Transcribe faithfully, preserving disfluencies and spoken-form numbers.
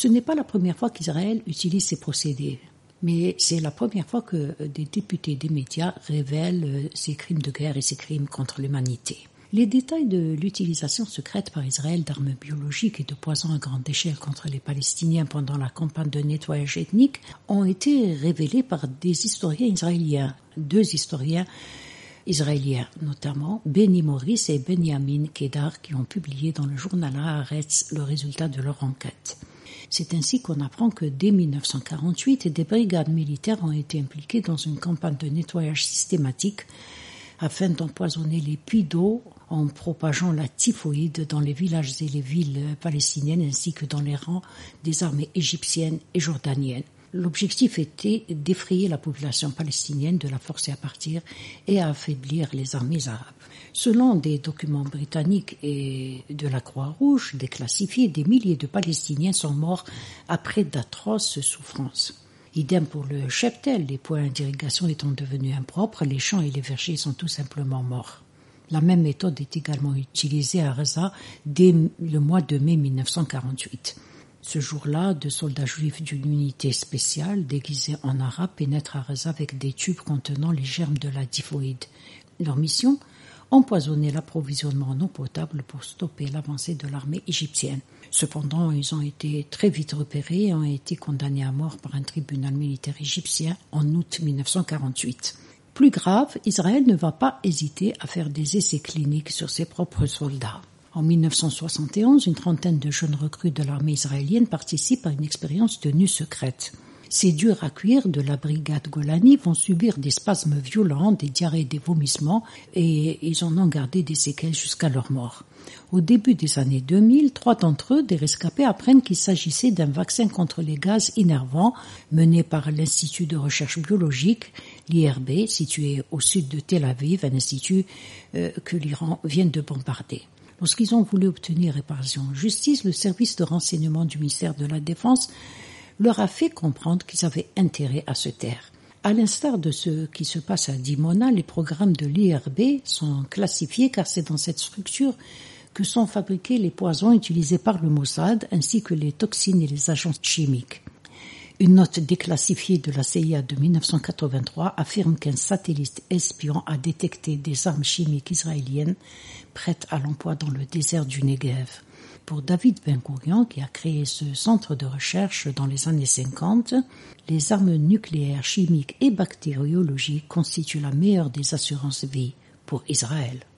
Ce n'est pas la première fois qu'Israël utilise ces procédés, mais c'est la première fois que des députés des médias révèlent ces crimes de guerre et ces crimes contre l'humanité. Les détails de l'utilisation secrète par Israël d'armes biologiques et de poisons à grande échelle contre les Palestiniens pendant la campagne de nettoyage ethnique ont été révélés par des historiens israéliens, deux historiens israéliens notamment, Benny Morris et Benjamin Kedar, qui ont publié dans le journal Haaretz le résultat de leur enquête. C'est ainsi qu'on apprend que dès dix-neuf cent quarante-huit, des brigades militaires ont été impliquées dans une campagne de nettoyage systématique afin d'empoisonner les puits d'eau en propageant la typhoïde dans les villages et les villes palestiniennes ainsi que dans les rangs des armées égyptiennes et jordaniennes. L'objectif était d'effrayer la population palestinienne, de la forcer à partir et à affaiblir les armées arabes. Selon des documents britanniques et de la Croix-Rouge déclassifiés, des milliers de Palestiniens sont morts après d'atroces souffrances. Idem pour le cheptel, les points d'irrigation étant devenus impropres, les champs et les vergers sont tout simplement morts. La même méthode est également utilisée à Gaza dès le mois de mai dix-neuf cent quarante-huit. Ce jour-là, deux soldats juifs d'une unité spéciale déguisés en arabes pénètrent à Gaza avec des tubes contenant les germes de la typhoïde. Leur mission ? Empoisonner l'approvisionnement en eau potable pour stopper l'avancée de l'armée égyptienne. Cependant, ils ont été très vite repérés et ont été condamnés à mort par un tribunal militaire égyptien en août dix-neuf cent quarante-huit. Plus grave, Israël ne va pas hésiter à faire des essais cliniques sur ses propres soldats. En dix-neuf cent soixante et onze, une trentaine de jeunes recrues de l'armée israélienne participent à une expérience tenue secrète. Ces durs à cuire de la brigade Golani vont subir des spasmes violents, des diarrhées, des vomissements et ils en ont gardé des séquelles jusqu'à leur mort. Au début des années deux mille, trois d'entre eux, des rescapés, apprennent qu'il s'agissait d'un vaccin contre les gaz innervants mené par l'Institut de recherche biologique, l'I R B, situé au sud de Tel Aviv, un institut euh, que l'Iran vient de bombarder. Lorsqu'ils ont voulu obtenir réparation en justice, le service de renseignement du ministère de la Défense leur a fait comprendre qu'ils avaient intérêt à se taire. À l'instar de ce qui se passe à Dimona, les programmes de l'I R B sont classifiés car c'est dans cette structure que sont fabriqués les poisons utilisés par le Mossad ainsi que les toxines et les agents chimiques. Une note déclassifiée de la C I A de dix-neuf cent quatre-vingt-trois affirme qu'un satellite espion a détecté des armes chimiques israéliennes prêtes à l'emploi dans le désert du Negev. Pour David Ben-Gourion, qui a créé ce centre de recherche dans les années cinquante, les armes nucléaires, chimiques et bactériologiques constituent la meilleure des assurances vie pour Israël.